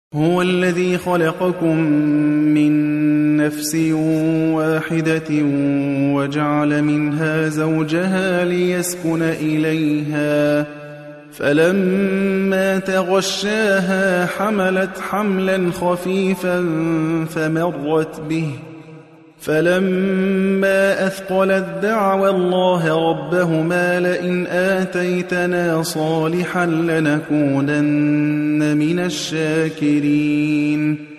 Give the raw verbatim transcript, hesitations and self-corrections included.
هو الذي خلقكم من نفس واحدة وجعل منها زوجها ليسكن إليها فلما تغشاها حملت حملا خفيفا فمرت به فلما أثقلت دعوا الله ربهما لئن آتيتنا صالحا لنكونن من الشاكرين